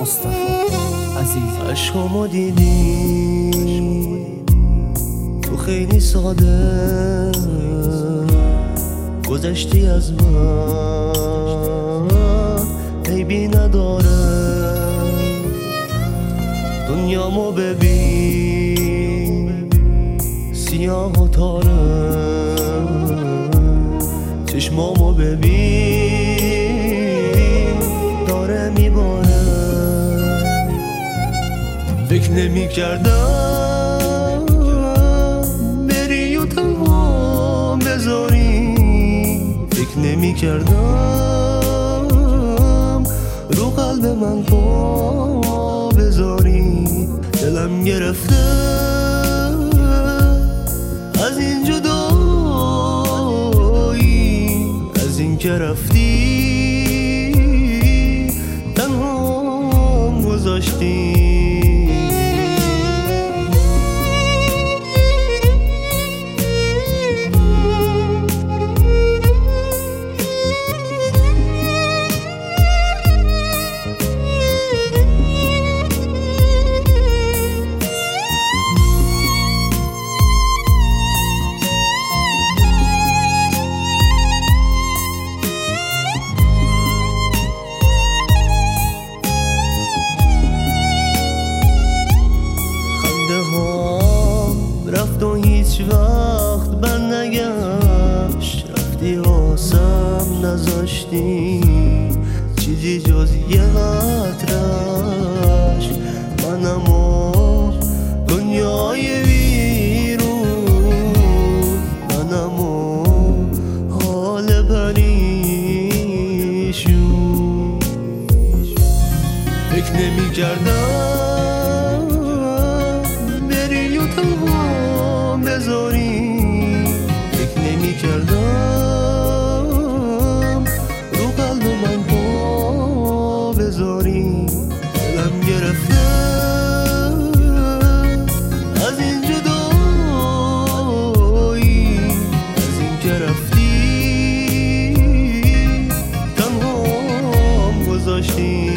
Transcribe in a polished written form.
مصطفی عزیز. عشقامو دیدی تو خیلی ساده گذشتی از من، عیبی نداره. دنیامو ببین سیاه و تاره، چشمامو ببین داره میباره. فکر نمی کردم بری و تنها بذاری، فکر نمی کردم رو قلب من پا بذاری. دلم گرفته از این جدایی، از این که رفتی تنها گذاشتی. رفت و هیچ وقت بر نگشت، رفتی واسم نذاشتی چیزی جز یه قطرش. منم و دنیای ویرون، منم و حال پریشون. فکر نمی کردم بری و تنها بذاری، فکر نمی کردم رو قلب من پا بذاری. دلم گرفته از این جدایی، از این که رفتی تنها گذاشتی.